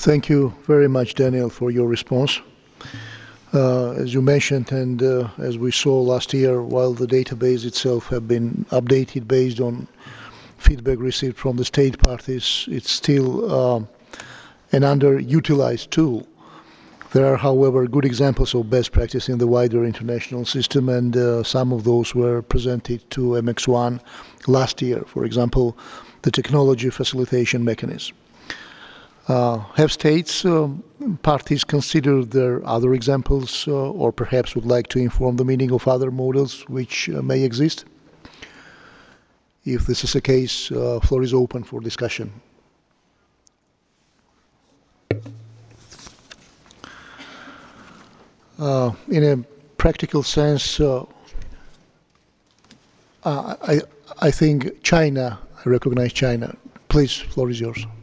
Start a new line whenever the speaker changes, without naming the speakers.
Thank you very much, Daniel, for your response. As you mentioned, and as we saw last year, while the database itself have been updated based on feedback received from the state parties, it's still an underutilized tool. There are, however, good examples of best practice in the wider international system, and some of those were presented to MX1 last year. For example, the technology facilitation mechanism. Have states parties considered their other examples, or perhaps would like to inform the meaning of other models which may exist? If this is the case, floor is open for discussion. In a practical sense, I think China, I recognize China. Please, floor is yours.